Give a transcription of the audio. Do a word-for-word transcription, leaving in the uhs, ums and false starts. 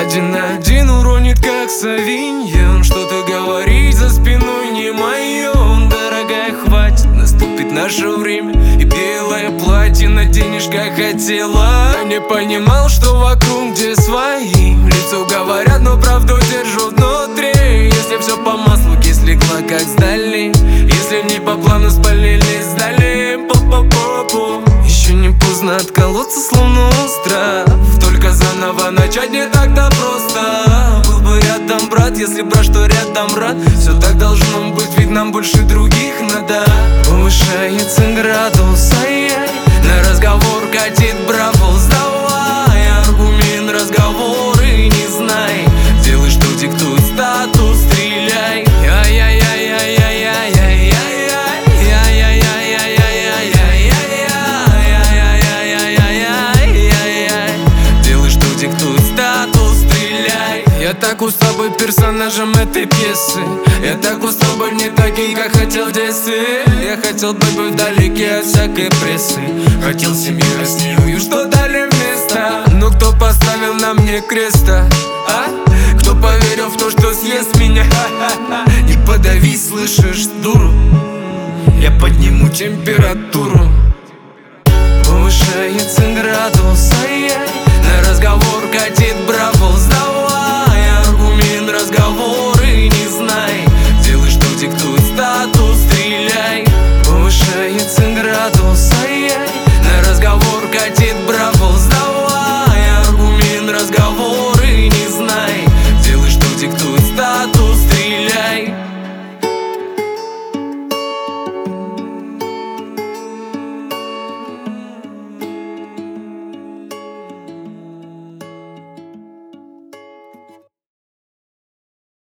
Один на один уронит, как Савиньон. Что-то говорить за спиной не мое. Дорогая, хватит, наступит наше время. И белое платье наденешь, как хотела. Я не понимал, что вокруг где свои. Лицо говорят, но правду держу внутри. Если все по маслу, кисть легла, как сдали. Если не по плану спалили, сдали. По-по-по-по. Еще не поздно отколоться, словно остров. Только заново начать не так-то просто. Был бы рядом брат, если брат, что рядом рад. Все так должно быть, ведь нам больше других надо. Повышается градус, ай-яй. На разговор катит бравл. Сдавай аргумент, разговоры не знай. Делай, что диктует статус, стреляй. Я так устал быть персонажем этой пьесы. Я так устал быть не таким, как хотел в детстве. Я хотел быть вдалеке от всякой прессы. Хотел семью, растил, что дали вместо. Но кто поставил на мне креста, а? Кто поверил в то, что съест меня? Не подавись, слышишь, дуру. Я подниму температуру. Повышается градус,